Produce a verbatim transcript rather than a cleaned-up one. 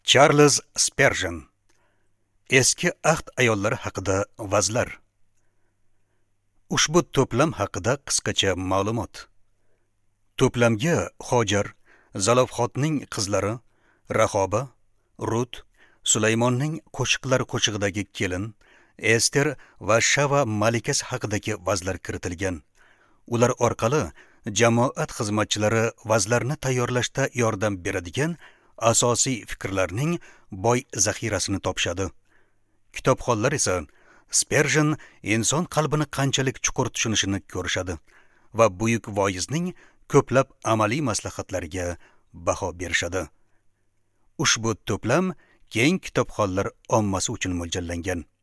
Charles Spurgeon. Eski ahd ayollari haqida vazlar. Ushbu to'plam haqida qisqacha ma'lumot. To'plamga Hojar, Zalofxotning qizlari, Rahoba, Rut, Sulaymonning qo'shiqlari qo'shig'idagi kelin, Ester va Shava malikasi haqidagi vazlar kiritilgan. Ular orqali jamoat xizmatchilari vazlarni tayyorlashda yordam beradigan asosiy fikrlarning boy zaxirasini topishadi. Kitobxonlar esa Spurgeon inson qalbini qanchalik chuqur tushunishini ko'rishadi va buyuk voizning ko'plab amaliy maslahatlariga baho berishadi. Ushbu to'plam keng kitobxonlar ommasi uchun mo'ljallangan.